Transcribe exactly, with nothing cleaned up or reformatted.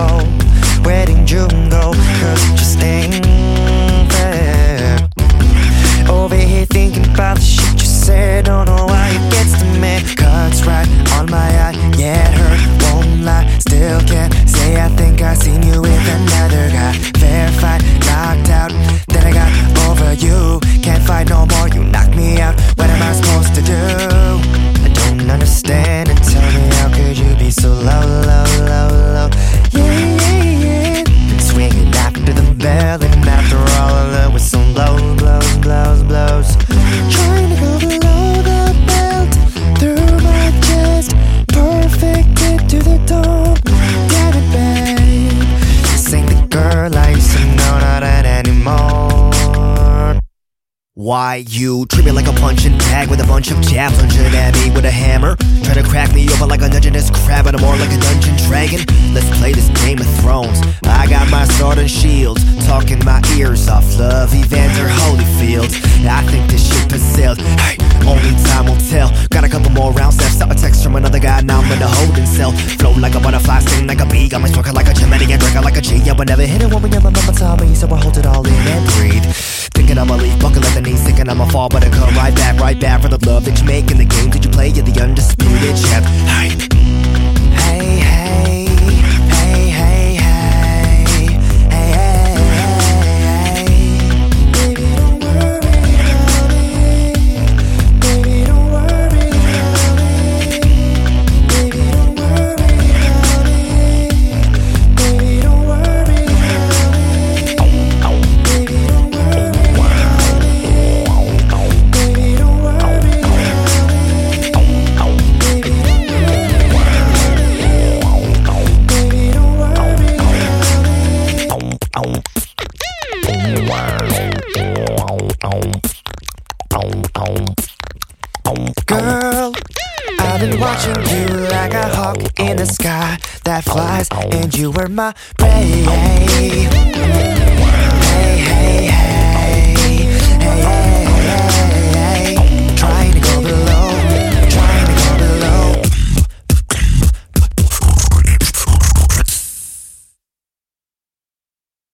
go, wedding jungle, cause it just ain't fair. Over here thinking about the shit you said, don't know why it gets to me. Cuts right on my eye, yeah it hurt, won't lie. Still can't say I think I seen you with another guy. Fair fight, knocked out, then I got over you. Can't fight no more, you knocked me out. What am I supposed to do? I don't understand, and tell me how could you be so low, low, low, low. Yeah, yeah, yeah. Been swinging after the bell, and after all of the whistle blows, blows, blows, blows. Trying to go below the belt, through my chest, perfect hit to the dome. Damn it, babe, this ain't the girl I used to know, not that anymore. Why you treat me like a punching bag with a bunch of jabs, lunging at me with a hammer, trying to crack me open like a dungeness crab, but I'm more like a dungeon dragon. Let's play this Game of Thrones. I got my sword and shield, talking my ears off. Love Evander Holyfield, I think this ship has sailed. Hey, only time will tell. Got a couple more rounds left. Saw a text from another guy, now I'm in a holding cell. Float like a butterfly, sting like a bee. Got my smoking like a chimney and drinking like a G. I would never hit a woman, yeah, my mama told me, so I hold it all in and breathe. Thinking I'ma leave, buckle at the knees, thinking I'ma fall, but I come right back, right back for the love that you make in the game that you play. You're the undisputed champ. Hey, hey, hey, hey, hey, hey, hey, hey, hey. Baby, don't worry about it. Baby, don't worry about it. Baby, don't worry about it. Baby, don't worry about it. Baby, don't worry. Girl, I've been watching you like a hawk in the sky that flies, and you were my prey.